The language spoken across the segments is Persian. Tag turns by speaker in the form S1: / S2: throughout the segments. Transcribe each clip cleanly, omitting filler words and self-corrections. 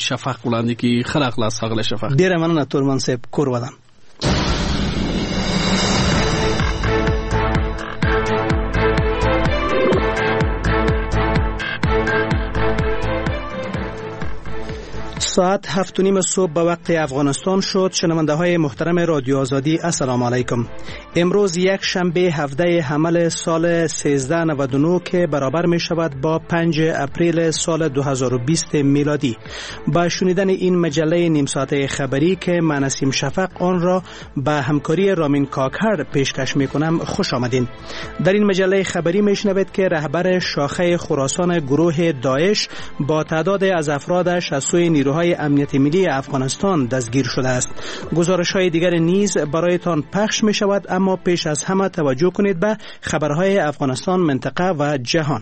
S1: شفق وړاندې کی. خلق لاس ښاغلی شفق.
S2: ډیره مننه تورمان صاحب. کور ودان. ساعت 7:30 صبح به وقت افغانستان شد. شنونده های محترم رادیو آزادی السلام علیکم. امروز یک شنبه 17 حمل سال 1399 که برابر می شود با 5 اپریل سال 2020 میلادی. با شنیدن این مجله نیم ساعته خبری که من نسیم شفق آن را به همکاری رامین کاکر پیشکش می کنم خوش آمدین. در این مجله خبری می شنوید که رهبر شاخه خراسان گروه داعش با تعداد از افرادش از سوی نیروهای امنیت ملی افغانستان دستگیر شده است. گزارش های دیگر نیز برایتان پخش می شود، اما پیش از همه توجه کنید به خبرهای افغانستان، منطقه و جهان.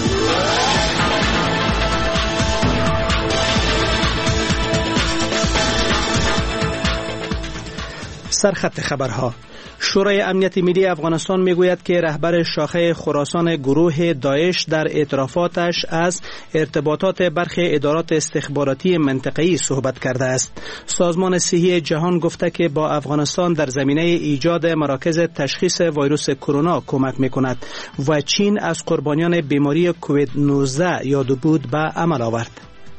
S2: سرخط خبرها. شورای امنیت ملی افغانستان میگوید که رهبر شاخه خراسان گروه داعش در اعترافاتش از ارتباطات برخی ادارات استخباراتی منطقه‌ای صحبت کرده است. سازمان صحی جهان گفته که با افغانستان در زمینه ایجاد مراکز تشخیص ویروس کرونا کمک میکند و چین از قربانیان بیماری کووید 19 یاد و بود به عمل آورد.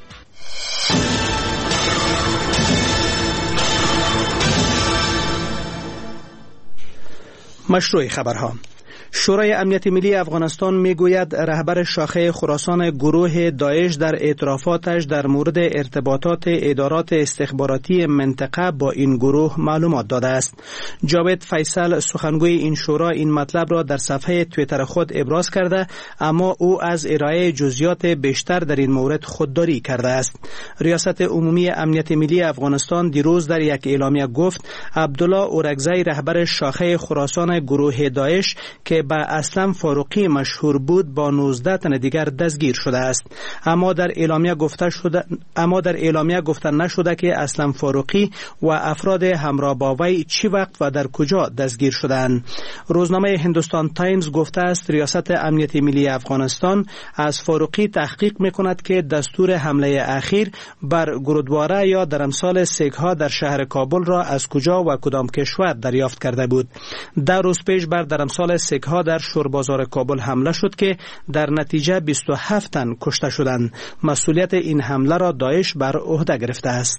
S2: مشروع خبرها. شورای امنیت ملی افغانستان میگوید رهبر شاخه خراسان گروه داعش در اعترافاتش در مورد ارتباطات ادارات استخباراتی منطقه با این گروه معلومات داده است. جاوید فیصل سخنگوی این شورا این مطلب را در صفحه توییتر خود ابراز کرده، اما او از ارائه جزئیات بیشتر در این مورد خودداری کرده است. ریاست عمومی امنیت ملی افغانستان دیروز در یک اعلامیه گفت عبدالله اورگزی رهبر شاخه خراسان گروه داعش که به اسلم فاروقی مشهور بود با 19 تن دیگر دستگیر شده است. اما در اعلامیه گفته نشده که اسلم فاروقی و افراد همراه با وی چی وقت و در کجا دستگیر شدند. روزنامه هندوستان تایمز گفته است ریاست امنیت ملی افغانستان از فاروقی تحقیق میکند که دستور حمله اخیر بر گرودواره یا درمسال سیک‌ها در شهر کابل را از کجا و کدام کشور دریافت کرده بود. 10 روز پیش بر درمسال سیک‌ها در شوربازار کابل حمله شد که در نتیجه 27 تن کشته شدند. مسئولیت این حمله را داعش بر عهده گرفته است.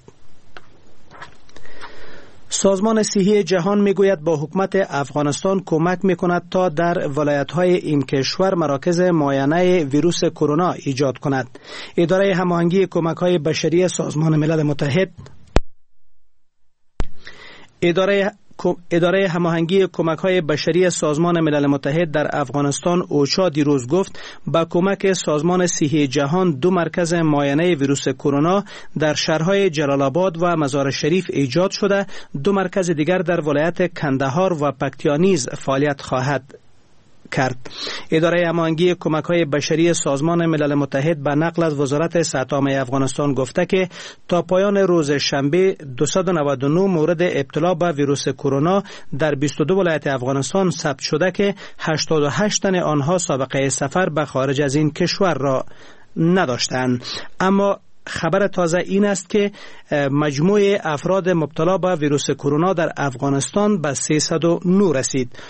S2: سازمان صحی جهان میگوید با حکومت افغانستان کمک میکند تا در ولایت‌های این کشور مراکز معاینه ویروس کرونا ایجاد کند. اداره هماهنگی کمک‌های بشری سازمان ملل متحد اداره هماهنگی کمک‌های بشری سازمان ملل متحد در افغانستان اوچا دیروز گفت با کمک سازمان صحی جهان 2 مرکز معاینه ویروس کرونا در شهرهای جلال آباد و مزار شریف ایجاد شده. 2 مرکز دیگر در ولایت کندهار و پکتیا نیز فعالیت خواهد کرد. اداره هماهنگی کمک‌های بشری سازمان ملل متحد به نقل از وزارت صحت عامه افغانستان گفته که تا پایان روز شنبه 299 مورد ابتلا به ویروس کرونا در 22 ولایت افغانستان ثبت شده که 88 تن آنها سابقه سفر به خارج از این کشور را نداشتند. اما خبر تازه این است که مجموع افراد مبتلا به ویروس کرونا در افغانستان به 309 رسید.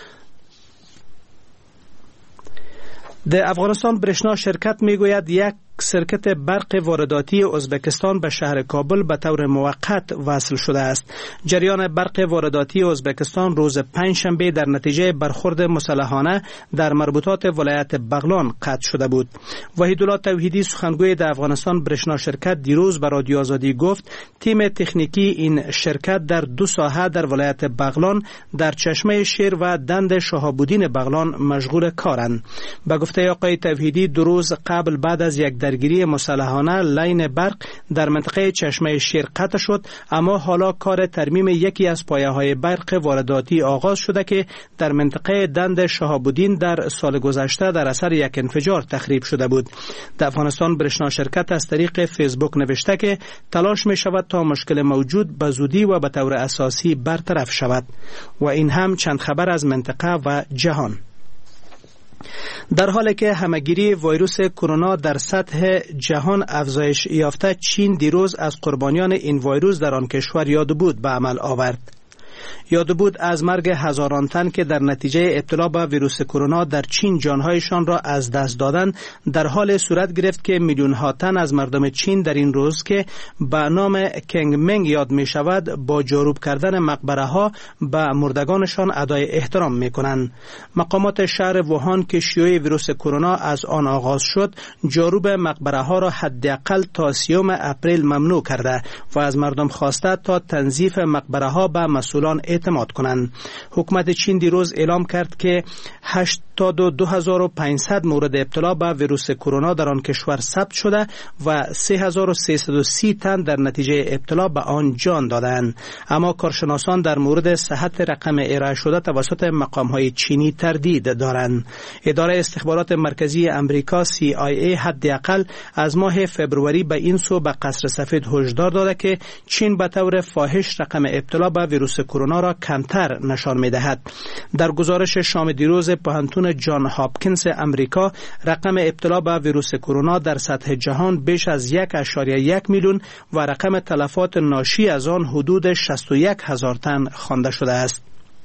S2: در افغانستان برشنا شرکت میگوید یک شرکت برق وارداتی ازبکستان به شهر کابل به طور موقت وصل شده است. جریان برق وارداتی ازبکستان روز پنجشنبه در نتیجه برخورد مسلحانه در مربوطات ولایت بغلان قطع شده بود. وحیدالله توحیدی سخنگوی در افغانستان برشنا شرکت دیروز به رادیو آزادی گفت تیم تکنیکی این شرکت در 2 ساحه در ولایت بغلان در چشمه شیر و دند شهاب‌الدین بغلان مشغول کارند. به گفته آقای توحیدی 2 روز قبل بعد از یک درگیری مسلحانه لاین برق در منطقه چشمه شیر قطع شد، اما حالا کار ترمیم یکی از پایه‌های برق وارداتی آغاز شده که در منطقه دند شهاب‌الدین در سال گذشته در اثر یک انفجار تخریب شده بود. در افغانستان برشنا شرکت از طریق فیسبوک نوشته که تلاش می شود تا مشکل موجود به زودی و به طور اساسی برطرف شود. و این هم چند خبر از منطقه و جهان. در حالی که همهگیری ویروس کرونا در سطح جهان افزایش یافته، چین دیروز از قربانیان این ویروس در آن کشور یاد بود به عمل آورد. یاد بود از مرگ هزاران تن که در نتیجه ابتلا به ویروس کرونا در چین جانهایشان را از دست دادند، در حال صورت گرفت که میلیون ها تن از مردم چین در این روز که به نام کنگ منگ یاد می شود با جاروب کردن مقبره ها به مردگانشان ادای احترام می کنند. مقامات شهر ووهان که شیوع ویروس کرونا از آن آغاز شد، جاروب مقبره ها را حداقل تا 30 اپریل ممنوع کرده و از مردم خواسته تا تنظیف مقبره ها به مسئولان اعتماد کنند. حکومت چین دیروز اعلام کرد که 82,500 مورد ابتلا به ویروس کرونا در آن کشور ثبت شده و 3,330 تن در نتیجه ابتلا به آن جان دادند. اما کارشناسان در مورد صحت رقم ارائه شده توسط مقام‌های چینی تردید دارند. اداره استخبارات مرکزی امریکا CIA حداقل از ماه فبروری به این سو به قصر سفید هشدار داده که چین به طور فاحش رقم ابتلا به ویروس کرونا را کمتر نشان می‌دهد. در گزارش شام دیروز پوهنتون جان هاپکینز امریکا، رقم ابتلا به ویروس کرونا در سطح جهان بیش از 1.1 میلیون و رقم تلفات ناشی از آن حدود 61,000 تن خوانده شده است.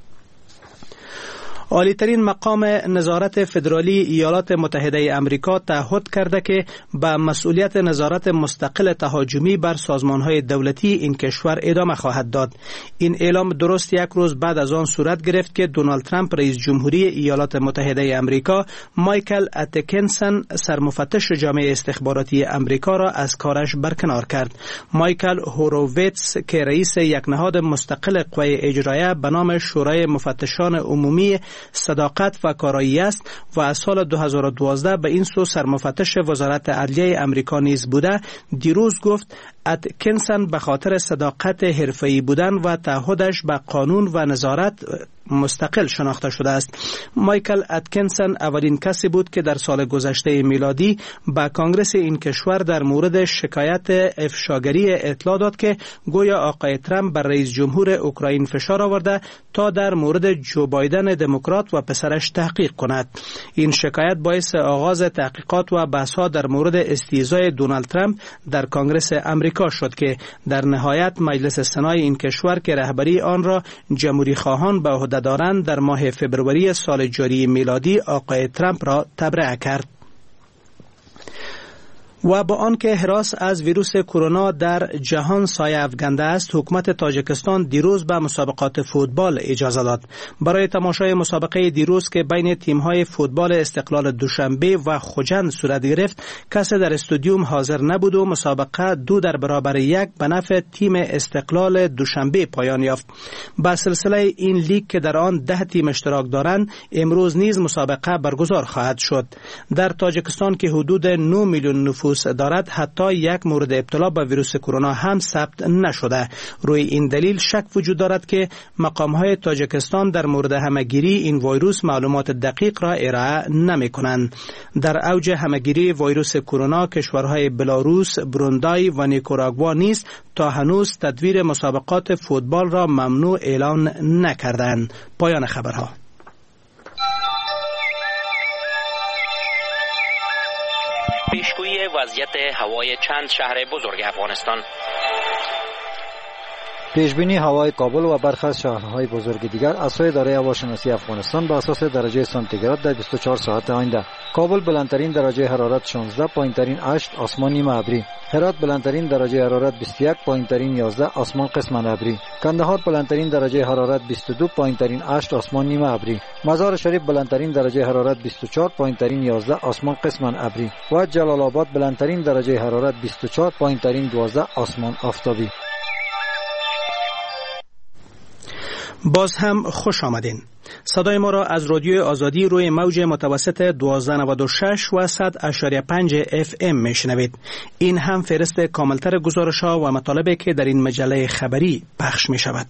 S2: عالی‌ترین مقام نظارت فدرالی ایالات متحده امریکا تعهد کرده که به مسئولیت نظارت مستقل تهاجمی بر سازمان‌های دولتی این کشور ادامه خواهد داد. این اعلام درست یک روز بعد از آن صورت گرفت که دونالد ترامپ رئیس جمهوری ایالات متحده امریکا مایکل اتکینسن سرمفتش جامعه استخباراتی امریکا را از کارش برکنار کرد. مایکل هوروویتس که رئیس یک نهاد مستقل قوه اجرایه به نام شورای مفتشان عمومی صداقت و کارایی است و از سال 2012 به این سو سرمفتش وزارت عدلیه امریکا نیز بوده، دیروز گفت اتکینسن به خاطر صداقت حرفه‌ای بودن و تعهدش به قانون و نظارت مستقل شناخته شده است. مایکل اتکینسن اولین کسی بود که در سال گذشته میلادی به کانگرس این کشور در مورد شکایت افشاگری اطلاع داد که گویا آقای ترامپ بر رئیس جمهور اوکراین فشار آورده تا در مورد جو بایدن دموکرات و پسرش تحقیق کند. این شکایت باعث آغاز تحقیقات و بحث‌ها در مورد استیضای دونالد ترامپ در کانگرس امریکا شد که در نهایت مجلس سنای این کشور که رهبری آن را جمهوری خواهان به عهده دارند در ماه فبروری سال جاری میلادی آقای ترامپ را تبرئه کرد. و با آنکه هراس از ویروس کرونا در جهان سایه افکنده است، حکومت تاجیکستان دیروز به مسابقات فوتبال اجازه داد. برای تماشای مسابقه دیروز که بین تیم‌های فوتبال استقلال دوشنبه و خوجند صورت گرفت، کسی در استادیوم حاضر نبود و مسابقه 2-1 به نفع تیم استقلال دوشنبه پایان یافت. با سلسله این لیگ که در آن 10 تیم اشتراک دارند، امروز نیز مسابقه برگزار خواهد شد. در تاجیکستان که حدود 9 میلیون نفوس دارد، حتی یک مورد ابتلا به ویروس کرونا هم ثبت نشده. روی این دلیل شک وجود دارد که مقام‌های تاجیکستان در مورد همه‌گیری این ویروس معلومات دقیق را ارائه نمی‌کنند. در اوج همه‌گیری ویروس کرونا، کشورهای بلاروس، بروندای و نیکاراگوا نیز تا هنوز تدویر مسابقات فوتبال را ممنوع اعلان نکردند. پایان خبرها.
S3: پیشگویی وضعیت هوای چند شهر بزرگ افغانستان.
S4: پیشبینی هوای کابل و برخی از شهرهای بزرگ دیگر از سوی اداره هواشناسی افغانستان به اساس درجه سانتیگراد در 24 ساعت آینده. کابل بلندترین درجه حرارت 16، پایینترین 8، آسمان نیمه ابری. هرات بلندترین درجه حرارت 21، پایینترین 11، آسمان قسما ابری. کندهار بلندترین درجه حرارت 22، پایینترین 8، آسمان نیمه ابری. مزار شریف بلندترین درجه حرارت 24، پایینترین 11، آسمان قسما ابری. و جلال آباد بلندترین درجه حرارت 24، پایینترین 12، آسمان آفتابی.
S2: باز هم خوش آمدین. صدای ما را از رادیوی آزادی روی موج متوسط 1296 و 100.5 FM میشنوید. این هم فهرست کاملتر گزارش‌ها و مطالبی که در این مجله خبری پخش می شود.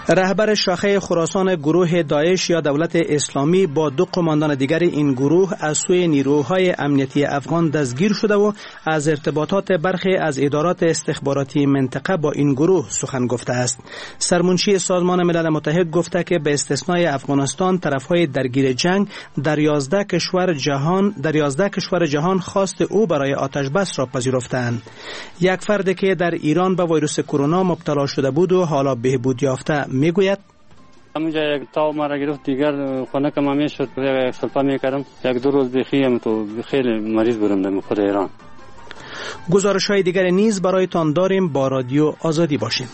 S2: رهبر شاخه خراسان گروه داعش یا دولت اسلامی با 2 قماندان دیگر این گروه از سوی نیروهای امنیتی افغان دستگیر شده و از ارتباطات برخی از ادارات استخباراتی منطقه با این گروه سخن گفته است. سرمنشی سازمان ملل متحد گفته که به استثنای افغانستان طرفهای درگیر جنگ در 11 کشور جهان خواست او برای آتش بس را پذیرفتند. یک فرد که در ایران به ویروس کرونا مبتلا شده بود و حالا بهبود یافته میگوید
S5: همونجا یک تاو مرا گرفت، دیگر خونه که ممی شد، یک سلپا میکردم، 1-2 روز بخیم تو خیلی مریض بودم در خود ایران.
S2: گزارش های دیگر نیز برایتان داریم، با رادیو آزادی باشید.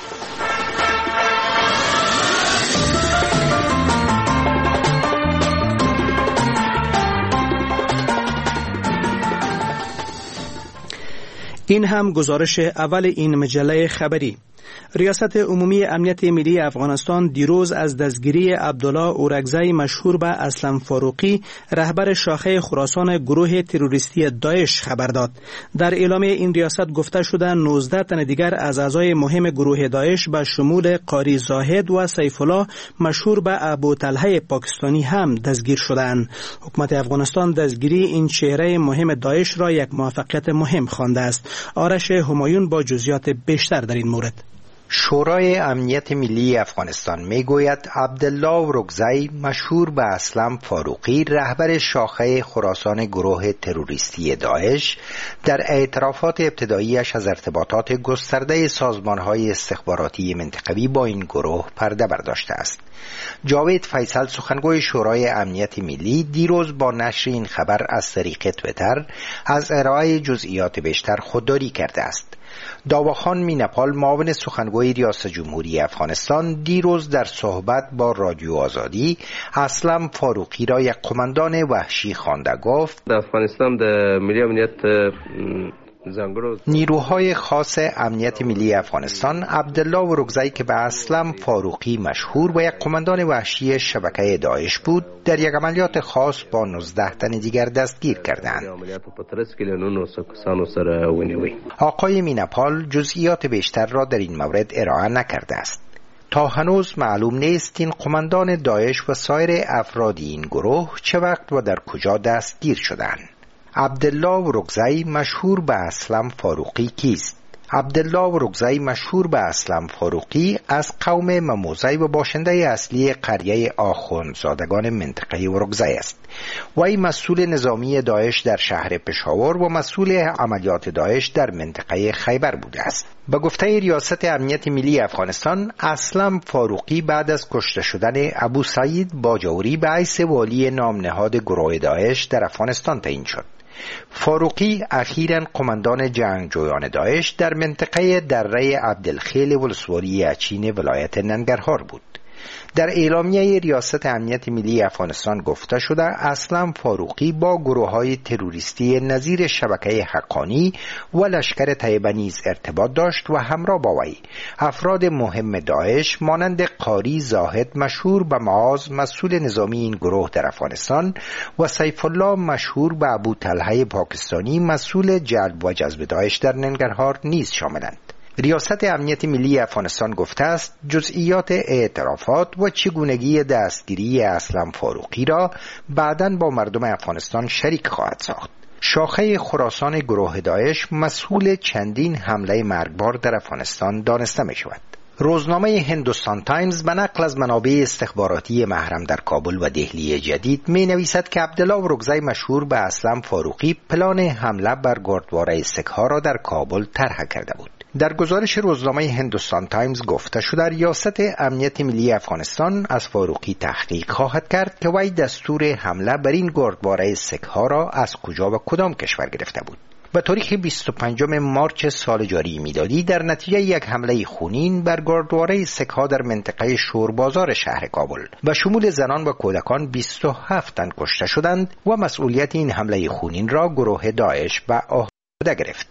S2: این هم گزارش اول این مجله خبری. ریاست عمومی امنیت ملی افغانستان دیروز از دستگیری عبدالله اورگزی مشهور به اسلم فاروقی رهبر شاخه خراسان گروه تروریستی داعش خبر داد. در اعلامیه این ریاست گفته شده 19 تن دیگر از اعضای مهم گروه داعش به شمول قاری زاهد و سیف الله مشهور به ابو طلحه پاکستانی هم دستگیر شدند. حکومت افغانستان دستگیری این چهره مهم داعش را یک موفقیت مهم خوانده است. آرش همایون با جزئیات بیشتر در این مورد.
S6: شورای امنیت ملی افغانستان میگوید عبدالله اورگزی مشهور به اسلم فاروقی رهبر شاخه خراسان گروه تروریستی داعش در اعترافات ابتداییش از ارتباطات گسترده سازمان‌های استخباراتی منطقوی با این گروه پرده برداشته است. جاوید فیصل سخنگوی شورای امنیت ملی دیروز با نشر این خبر از طریق توییتر از ارائه جزئیات بیشتر خودداری کرده است. داواخان مینپال معاون سخنگوی ریاست جمهوری افغانستان دیروز در صحبت با رادیو آزادی اسلم فاروقی را یک قماندان وحشی خوانده گفت
S7: در افغانستان در ملی امنیت
S6: نیروهای خاص امنیت ملی افغانستان عبدالله اورگزی که به اسلم فاروقی مشهور و یک قماندان وحشی شبکه داعش بود در یک عملیات خاص با 19 تن دیگر دستگیر کردند. آقای مینپال جزئیات بیشتر را در این مورد ارائه نکرده است. تا هنوز معلوم نیست این قماندان داعش و سایر افراد این گروه چه وقت و در کجا دستگیر شدند. عبدالله اورگزی مشهور به اسلم فاروقی کیست؟ عبدالله اورگزی مشهور به اسلم فاروقی از قوم مموزی و باشنده اصلی قریه آخوندزادگان منطقه اورگزی است. وی مسئول نظامی داعش در شهر پشاور و مسئول عملیات داعش در منطقه خیبر بوده است. به گفته ریاست امنیت ملی افغانستان، اسلم فاروقی بعد از کشته شدن ابو سعید باجوری به حیث والی نام نهاد گروه داعش در افغانستان تعیین شد. فاروقی اخیراً قماندان جنگجویان داعش در منطقه دره عبدالخیل ولسوالی اچین ولایت ننگرهار بود. در اعلامیه ریاست امنیت ملی افغانستان گفته شده اسلم فاروقی با گروه‌های تروریستی نظیر شبکه حقانی و لشکر طیبه نیز ارتباط داشت و همراه با وی افراد مهم داعش مانند قاری زاهد مشهور به معاذ مسئول نظامی این گروه در افغانستان و سیف الله مشهور به ابو طلحه پاکستانی مسئول جلب و جذب داعش در ننگرهار نیز شاملند. ریاست امنیت ملی افغانستان گفته است جزئیات اعترافات و چگونگی دستگیری اسلم فاروقی را بعداً با مردم افغانستان شریک خواهد ساخت. شاخه خراسان گروه داعش مسئول چندین حمله مرگبار در افغانستان دانسته می شود. روزنامه هندوستان تایمز به نقل از منابع استخباراتی محرم در کابل و دهلی جدید می نویسد که عبدالله اورگزی مشهور به اسلم فاروقی پلان حمله بر گردواره سک‌ها را در کابل طرح کرده بود. در گزارش روزنامه هندوستان تایمز گفته شده ریاست امنیت ملی افغانستان از فاروقی تحقیق خواهد کرد که وی دستور حمله بر این گردواره سک‌ها را از کجا و کدام کشور گرفته بود. به تاریخ 25 مارچ سال جاری میلادی در نتیجه یک حمله خونین بر گردواره سک‌ها در منطقه شوربازار شهر کابل و شمول زنان و کودکان 27 تن کشته شدند و مسئولیت این حمله خونین را گروه داعش به عهده گرفت.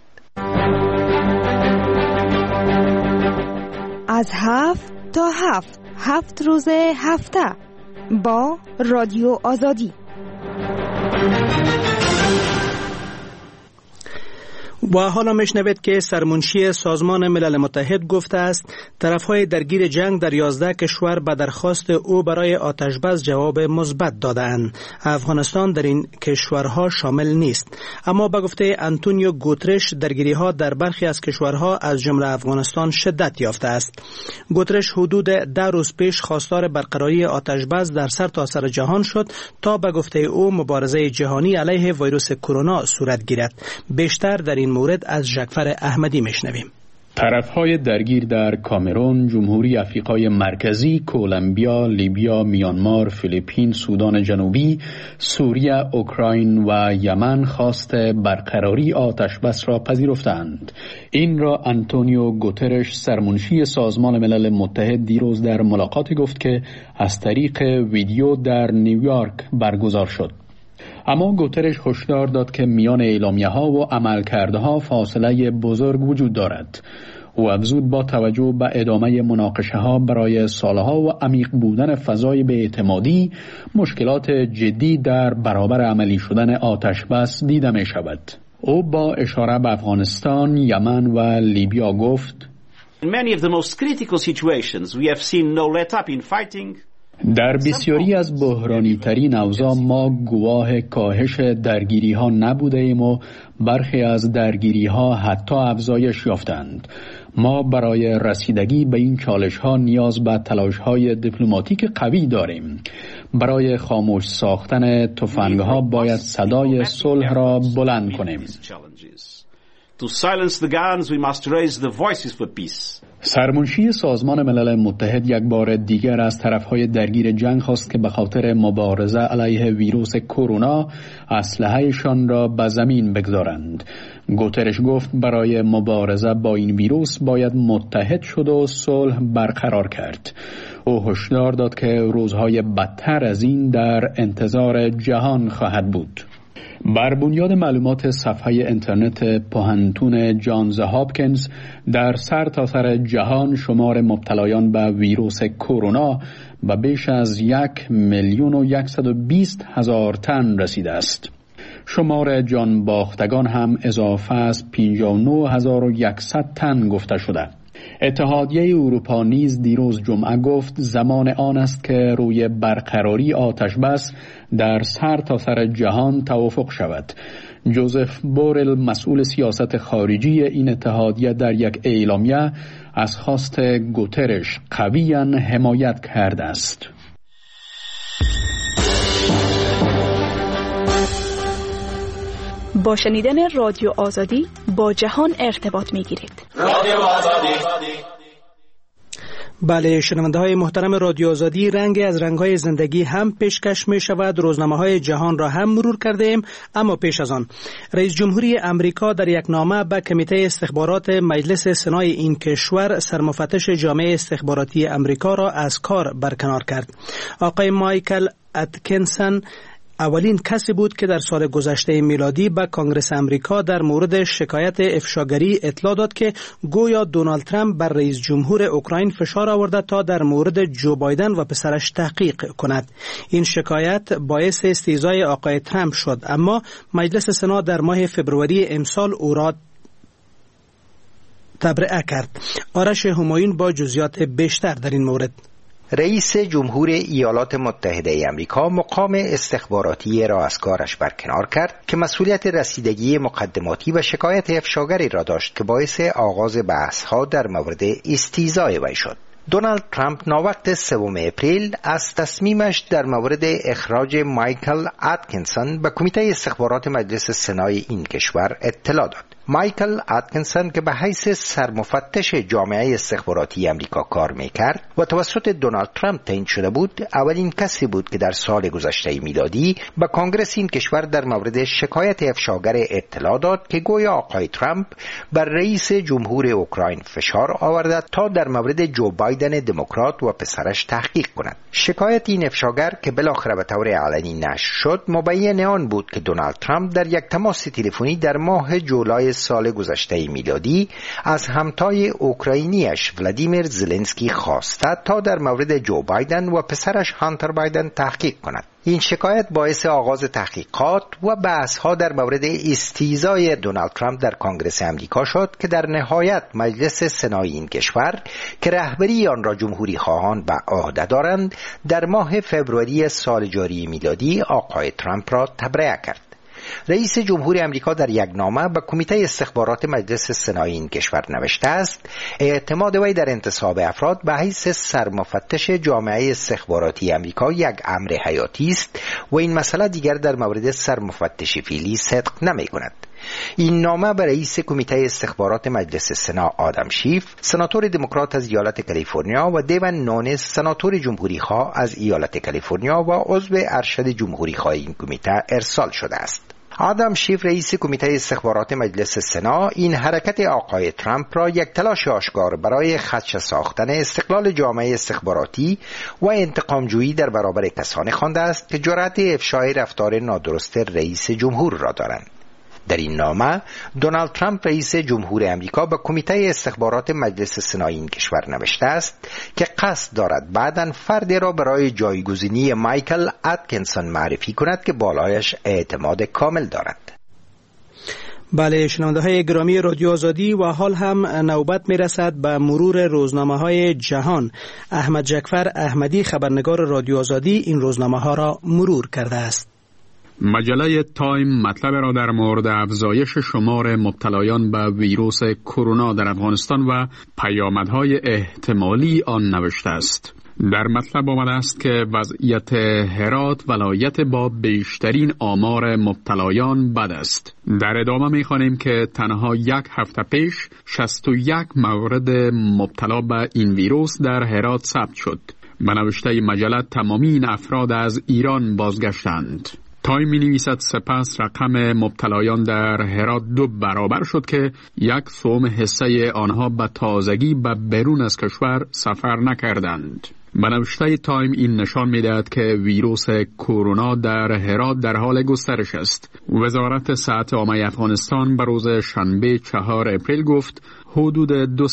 S8: از 7 تا 7 روز هفته با رادیو آزادی.
S2: و حالا میشنوید که سرمنشی سازمان ملل متحد گفته است طرفهای درگیر جنگ در 11 کشور به درخواست او برای آتشبس جواب مثبت دادند. افغانستان در این کشورها شامل نیست، اما به گفته آنتونیو گوترش درگیری‌ها در برخی از کشورها از جمله افغانستان شدت یافته است. گوترش حدود 10 روز پیش خواستار برقراری آتشبس در سرتاسر جهان شد تا به گفته او مبارزه جهانی علیه ویروس کرونا صورت گیرد. بیشتر در این مورد از جعفر احمدی میشنویم.
S9: طرفهای درگیر در کامرون، جمهوری آفریقای مرکزی، کولومبیا، لیبیا، میانمار، فیلیپین، سودان جنوبی، سوریه، اوکراین و یمن خواست برقراری آتشبس را پذیرفتند. این را آنتونیو گوترش سرمنشی سازمان ملل متحد دیروز در ملاقاتی گفت که از طریق ویدیو در نیویورک برگزار شد. اما گوترش هشدار داد که میان اعلامیه‌ها و عملکردها فاصله بزرگ وجود دارد. او افزود با توجه به ادامه مناقشه‌ها برای سالها و عمیق بودن فضای بی‌اعتمادی، مشکلات جدی در برابر عملی شدن آتشبس دیده می شود. او با اشاره به افغانستان، یمن و لیبیا گفت:
S10: In many of the most critical situations we have seen no let up in fighting.
S9: در بسیاری از بحرانی ترین اوضاع ما گواه کاهش درگیری ها نبوده ایم و برخی از درگیری ها حتی افزایش یافتند. ما برای رسیدگی به این چالش ها نیاز به تلاش های دیپلماتیک قوی داریم. برای خاموش ساختن تفنگ ها باید صدای صلح را بلند کنیم.
S10: To silence the guns, we must raise the voices for peace.
S9: سرمنشی سازمان ملل متحد یک بار دیگر از طرفهای درگیر جنگ خواست که به خاطر مبارزه علیه ویروس کرونا اسلحه‌شان را به زمین بگذارند. گوترش گفت برای مبارزه با این ویروس باید متحد شد و صلح برقرار کرد. او هشدار داد که روزهای بدتر از این در انتظار جهان خواهد بود. بر بنیاد معلومات صفحه اینترنت پانتون جانز هاپکینز، در سرتاسر جهان شمار مبتلایان به ویروس کرونا به بیش از 1,120,000 تن رسیده است. شمار جان باختگان هم اضافه از 59,100 تن گفته شده. اتحادیه اروپا نیز دیروز جمعه گفت زمان آن است که روی برقراری آتشبس در سرتاسر جهان توافق شود. جوزف بورل مسئول سیاست خارجی این اتحادیه در یک اعلامیه از خواست گوترش قویاً حمایت کرده است.
S11: با شنیدن رادیو آزادی با جهان ارتباط می‌گیرید. رادیو آزادی.
S2: بله شنونده های محترم رادیو آزادی، رنگ از رنگ های زندگی هم پیشکش می شود. روزنامه های جهان را هم مرور کرده ایم، اما پیش از آن رئیس جمهوری امریکا در یک نامه به کمیته استخبارات مجلس سنای این کشور سرمفتش جامعه استخباراتی امریکا را از کار برکنار کرد. آقای مایکل اتکینسون اولین کسی بود که در سال گذشته میلادی به کنگره امریکا در مورد شکایت افشاگری اطلاع داد که گویا دونالد ترامپ بر رئیس جمهور اوکراین فشار آورده تا در مورد جو بایدن و پسرش تحقیق کند. این شکایت باعث استیضای آقای ترامپ شد، اما مجلس سنا در ماه فبروری امسال او را تبرئه کرد. آرش همایون با جزئیات بیشتر در این مورد.
S6: رئیس جمهور ایالات متحده امریکا مقام استخباراتی را از کارش برکنار کرد که مسئولیت رسیدگی مقدماتی و شکایت افشاگری را داشت که باعث آغاز بحث‌ها در مورد استیضای وی شد. دونالد ترامپ ناوقت 3 اپریل از تصمیمش در مورد اخراج مایکل اتکینسون به کمیته استخبارات مجلس سنای این کشور اطلاع داد. مایکل اتکینسون که به حیث سرمفتش جامعه استخباراتی امریکا کار میکرد و توسط دونالد ترامپ تعیین شده بود، اولین کسی بود که در سال گذشته میلادی به کنگره این کشور در مورد شکایت افشاگر اطلاع داد که گویا آقای ترامپ بر رئیس جمهور اوکراین فشار آورده تا در مورد جو بایدن دموکرات و پسرش تحقیق کند. شکایت این افشاگر که بالاخره به طور علنی نشر شد، مبین آن بود که دونالد ترامپ در یک تماس تلفنی در ماه جولای سال گذشته میلادی از همتای اوکراینیش ولادیمیر زلنسکی خواسته تا در مورد جو بایدن و پسرش هانتر بایدن تحقیق کند. این شکایت باعث آغاز تحقیقات و بحث‌ها در مورد استیضای دونالد ترامپ در کنگره امریکا شد که در نهایت مجلس سنای این کشور که رهبری آن را جمهوری خواهان به عهده دارند در ماه فوریه سال جاری میلادی آقای ترامپ را تبرئه کرد. رئیس جمهور امریکا در یک نامه به کمیته استخبارات مجلس سنای این کشور نوشته است اعتماد وی در انتصاب افراد به حیث سرمفتش جامعه استخباراتی امریکا یک امر حیاتی است و این مسئله دیگر در مورد سرمفتش فعلی صدق نمی کند. این نامه به رئیس کمیته استخبارات مجلس سنا آدم شیف، سناتور دموکرات از ایالت کالیفرنیا و دیون نونز، سناتور جمهوری خواه از ایالت کالیفرنیا و عضو ارشد جمهوری خواه این کمیته ارسال شده است. آدم شیف رئیس کمیته استخبارات مجلس سنا این حرکت آقای ترامپ را یک تلاش آشکار برای خدشه ساختن استقلال جامعه استخباراتی و انتقامجویی در برابر کسانی خوانده است که جرأت افشای رفتار نادرست رئیس جمهور را دارند. در این نامه دونالد ترامپ رئیس جمهور امریکا به کمیته استخبارات مجلس سنای این کشور نوشته است که قصد دارد بعداً فردی را برای جایگزینی مایکل اتکینسون معرفی کند که بالایش اعتماد کامل دارد.
S2: بله شنونده های گرامی رادیو آزادی و حال هم نوبت می رسد به مرور روزنامه های جهان. احمد جعفر احمدی خبرنگار رادیو آزادی این روزنامه ها را مرور کرده است.
S9: مجله تایم مطلب را در مورد افزایش شمار مبتلایان به ویروس کرونا در افغانستان و پیامدهای احتمالی آن نوشته است. در مطلب آمده است که وضعیت هرات ولایت با بیشترین آمار مبتلایان بد است. در ادامه می‌خوانیم که تنها یک هفته پیش 61 مورد مبتلا به این ویروس در هرات ثبت شد. به نوشته مجله تمامی این افراد از ایران بازگشتند. تایم می نویسد سپس رقم مبتلایان در هرات 2 برابر شد که 1/3 حصه آنها به تازگی به بیرون از کشور سفر نکردند. به نوشته تایم این نشان می دهد که ویروس کرونا در هرات در حال گسترش است. وزارت صحت عامه افغانستان به روز شنبه 4 اپریل گفت حدود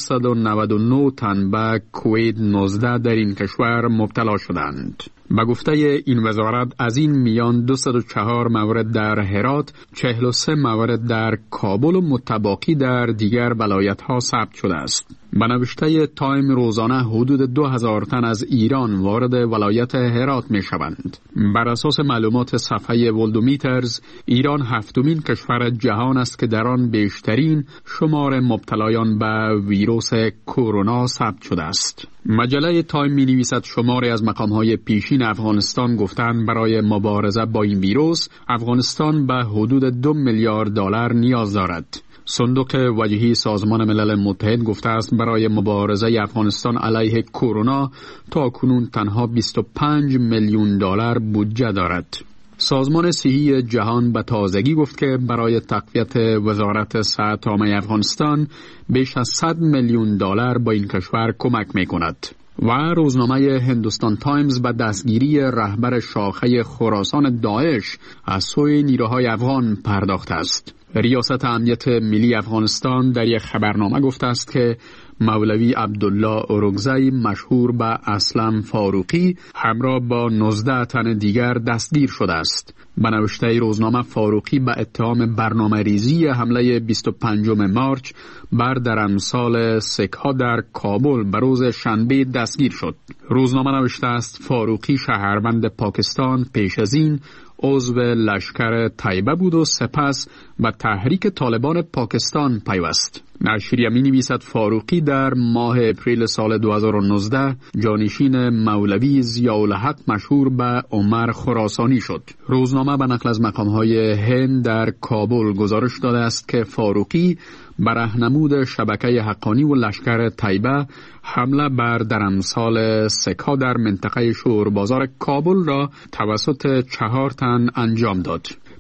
S9: 299 تن به کووید 19 در این کشور مبتلا شدند. به گفته این وزارت از این میان 204 مورد در هرات، 43 مورد در کابل و متباقی در دیگر ولایت‌ها ثبت شده است. به نوشته تایم روزانه حدود 2000 تن از ایران وارد ولایت هرات می شوند. بر اساس معلومات صفحه ولدومیترز، ایران 7مین کشور جهان است که در آن بیشترین شمار مبتلایان به ویروس کرونا ثبت شده است. مجله تایم می نویسد شماری از مقام‌های پیشین افغانستان گفتند برای مبارزه با این ویروس افغانستان به حدود 2 میلیارد دلار نیاز دارد. صندوق وجهی سازمان ملل متحد گفته است برای مبارزه افغانستان علیه کرونا تا کنون تنها 25 میلیون دلار بودجه دارد. سازمان صحی جهان به تازگی گفت که برای تقویت وزارت صحت عامه افغانستان بیش از 100 میلیون دلار با این کشور کمک می کند. و روزنامه هندوستان تایمز به دستگیری رهبر شاخه خراسان داعش از سوی نیروهای افغان پرداخته است. ریاست امنیت ملی افغانستان در یک خبرنامه گفته است که مولوی عبدالله اورگزی مشهور به اسلم فاروقی همراه با 19 تن دیگر دستگیر شده است. به نوشته روزنامه فاروقی به اتهام برنامه ریزی حمله 25 مارچ بر درمسال سک‌ها در کابل به روز شنبه دستگیر شد. روزنامه نوشته است فاروقی شهروند پاکستان پیش از این عضو لشکر طیبه بود و سپس به تحریک طالبان پاکستان پیوست. نشریه می نویسد فاروقی در ماه اپریل سال 2019 جانشین مولوی ضیاءالحق مشهور به عمر خراسانی شد. روزنامه به نقل از مقام‌های هند در کابل گزارش داده است که فاروقی بر راهنمود شبکه حقانی و لشکر طیبه حمله بر درمسال سک‌ها در منطقه شور بازار کابل را توسط 4 تن انجام داد.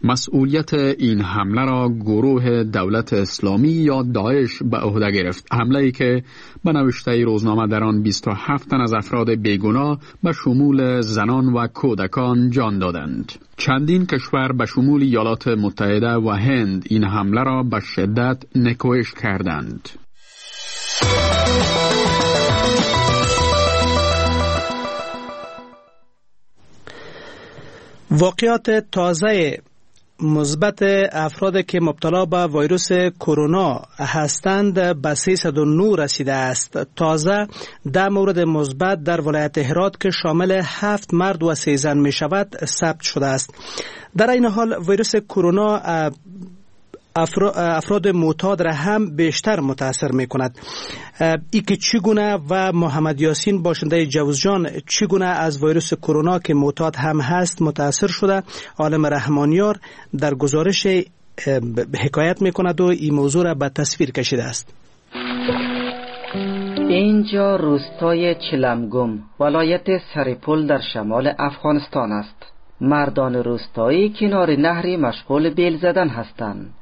S9: مسئولیت این حمله را گروه دولت اسلامی یا داعش به عهده گرفت. حمله‌ای که به نوشته روزنامه در آن 27 تن از افراد بیگناه به شمول زنان و کودکان جان دادند. چندین کشور به شمول ایالات متحده و هند این حمله را به شدت نکوهش کردند.
S2: واقعات تازه مثبت افراد که مبتلا به ویروس کرونا هستند به 309 رسیده است. تازه 10 مورد مثبت در ولایت هرات که شامل 7 مرد و 3 زن می شود ثبت شده است. در این حال ویروس کرونا افراد معتاد را هم بیشتر متاثر می کند. ای که چگونه و محمد یاسین باشنده جوزجان چگونه از ویروس کرونا که معتاد هم هست متاثر شده، عالم رحمانیار در گزارش حکایت می کند و این موضوع را به تصویر کشیده است.
S12: اینجا روستای چلمگم ولایت سرپل در شمال افغانستان است. مردان روستایی کنار نهری مشغول بیل زدن هستند.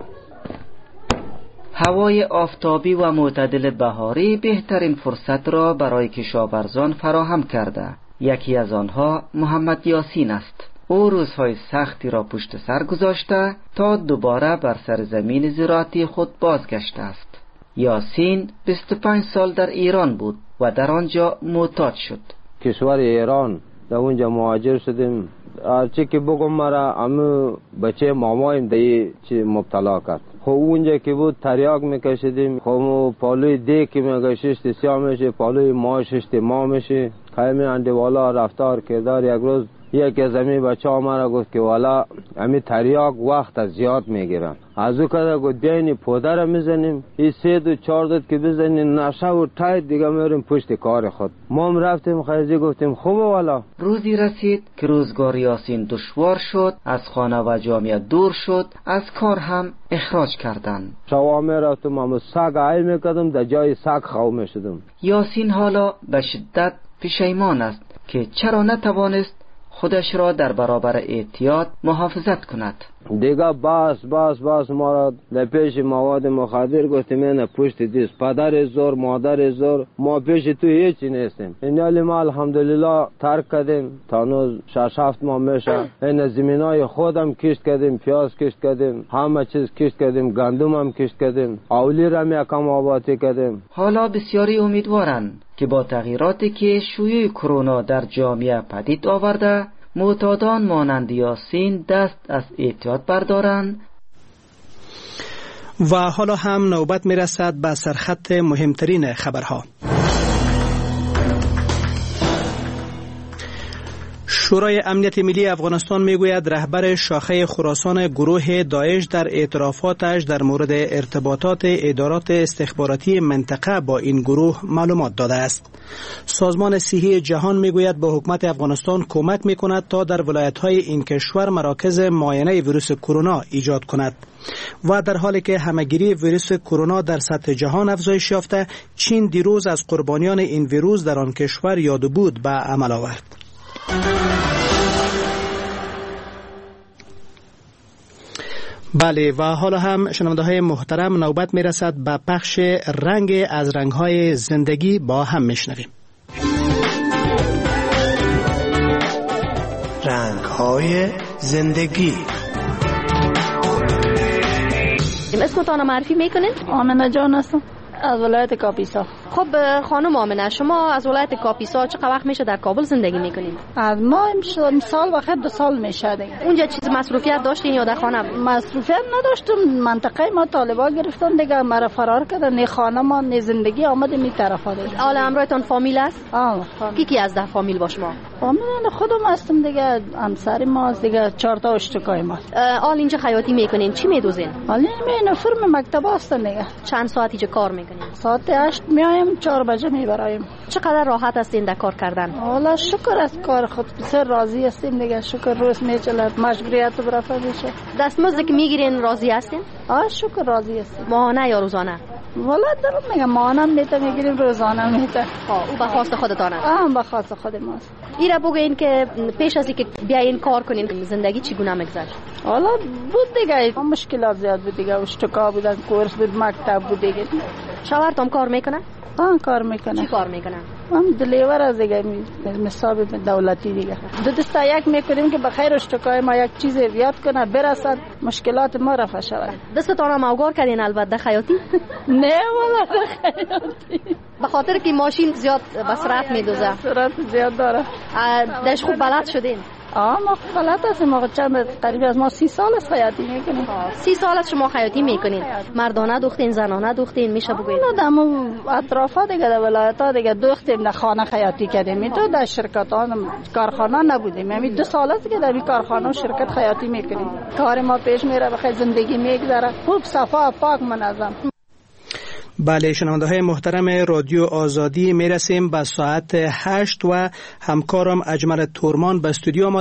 S12: هوای آفتابی و معتدل بهاری بهترین فرصت را برای کشاورزان فراهم کرده. یکی از آنها محمد یاسین است. او روزهای سختی را پشت سر گذاشته تا دوباره بر سرزمین زراعتی خود بازگشته است. یاسین 25 سال در ایران بود و در آنجا معتاد شد.
S13: کشور ایران در اونجا مهاجر شدیم. هرچی که بگم مرا امو بچه مامایم دیگه چی مبتلا کرد. خب اونجا که بود تریاک میکشیدیم. خب پالوی دی که میگشت سیاه میشه، پالوی ماششت ما میشه. خیمی انده والا رفتار کردار. یک روز یکی از امی بچه ها مرا گفت که والا امی تریاک وقت از زیاد میگیرن. از او کده گفت بیانی پوده را میزنیم، این 3 و 4 که بزنیم نشه و تاید دیگه میریم پشت کار خود. ما هم رفتیم خیزی گفتیم خوبه والا.
S12: روزی رسید که روزگار یاسین دشوار شد، از خانه و جامعه دور شد، از کار هم اخراج کردند.
S13: شوا میرفتم اما سگ عیل میکردم، در جای سگ خواه میشدم.
S12: یاسین حالا به شدت پشیمان است که چرا نتوانست خودش را در برابر اعتیاد محافظت کند.
S13: دیگه بس ما را در پیش مواد مخدر گفتیم اینه پشت دیست. پدر زور مادر زور ما پیش تو هیچی نیستیم. این حالی ما الحمدلله ترک کردیم. تانوز 6-7 ماه میشه. این زمینای خودم کشت کردیم، پیاز کشت کردیم، همه چیز کشت کردیم، گندم هم کشت کردیم، اولی را میکم آبادی کردیم.
S12: حالا بسیاری امیدوارند که با تغییراتی که شیوع کرونا در جامعه پدید آورده معتادان مانند یاسین دست از اعتیاد بردارند.
S2: و حالا هم نوبت میرسد به سرخط مهمترین خبرها. شورای امنیت ملی افغانستان میگوید رهبر شاخه خراسان گروه داعش در اعترافاتش در مورد ارتباطات ادارات استخباراتی منطقه با این گروه معلومات داده است. سازمان صحی جهان میگوید به حکومت افغانستان کمک میکند تا در ولایت‌های این کشور مراکز معاینه ویروس کرونا ایجاد کند. و در حالی که همه‌گیری ویروس کرونا در سطح جهان افزایش یافته، چین دیروز از قربانیان این ویروس در آن کشور یاد بود به عمل آورد. بله و حالا هم شنونده های محترم نوبت می رسد به پخش رنگ از رنگ های زندگی. با هم می شنویم. رنگ های زندگی.
S14: اسمتان معرفی میکنین؟
S15: آمنه جان هستم از ولایت کاپیسا.
S14: خب خانم آمنه، شما از ولایت کاپیسا چقدر وقت میشه در کابل زندگی میکنین؟
S15: از ما سال و خیلی 2 سال میشه دیگه.
S14: اونجا چیز مصروفیت داشتین یا در خانه؟
S15: مصروفیت نداشتم. منطقه ما طالبا گرفتن دیگه، مرا فرار کردن. نه خانه ما نه زندگی آمدیم این طرفا دیگه.
S14: حالا همراهتون فامیل است؟
S15: فامیل.
S14: کی از ده فامیل با شما؟
S15: فامیل خودم هستم دیگه، همسر ما دیگه 4 تا اشتکای ما.
S14: حال اینجا خیاطی میکنین، چی میدوزین؟
S15: حالا این فرم مکتب هستن دیگه.
S14: چند ساعت اینجا کار میکنین؟
S15: ساعت 8 میایم 4 بجه میبرایم.
S14: چقدر راحت هستین در کار کردن؟
S15: والا شکر از کار خود بسیار راضی هستیم دیگه. شکر روز میچلد، مجبوریت برافت میشه.
S14: دستمزد که میگیرین راضی هستین؟
S15: شکر راضی هستیم.
S14: ماهانه یا روزانه؟
S15: والا درم میگم ماهانم میته میگیریم روزانه میته.
S14: او به خواست خودتانه؟
S15: به خواست خود ماست.
S14: ایره بگوین که پیش از اینکه بیاین کار کنین زندگی چگونه میگذشت؟
S15: والا بود دیگه مشکلات زیاد بود دیگه، اشتکا بودن، کورس بود، مکتب بود دیگه.
S14: شوهرتون کار میکنه؟
S15: کار میکنه.
S14: چی کار میکنه؟
S15: هم دلیور از دیگه حساب دولتی دیگه. دو دستا یک میکنیم که بخیر اشتکای ما یک چیز بیاد کنه برسد مشکلات ما رفع شود.
S14: دستتان هم اوگار کردین البته خیاطی؟
S15: نه والا خیاطی.
S14: به خاطر که ماشین زیاد به سرعت میدوزه.
S15: سرعت زیاد داره.
S14: داش خوب بلد شدین؟
S15: ما بلد هستیم. ما چند قریب از ما 30 سال است خیاطی میکنیم.
S14: 30 سال است شما خیاطی میکنین؟ مردانه دوختین، زنانه دوختین، میشه بگوین؟
S15: دم اطرافا دیگه در ولایت‌ها دیگه دوختیم، در خانه خیاطی کردیم. تو در شرکت‌ها کارخانه نبودیم. همین 2 سال است که در این کارخانه و شرکت خیاطی میکنیم. کار ما پیش میره، بخیر زندگی میگذره، خوب صفا پاک منظم.
S2: بله شنونده های محترم رادیو آزادی، میرسیم به ساعت 8 و همکارم اجمل تورمان به استودیو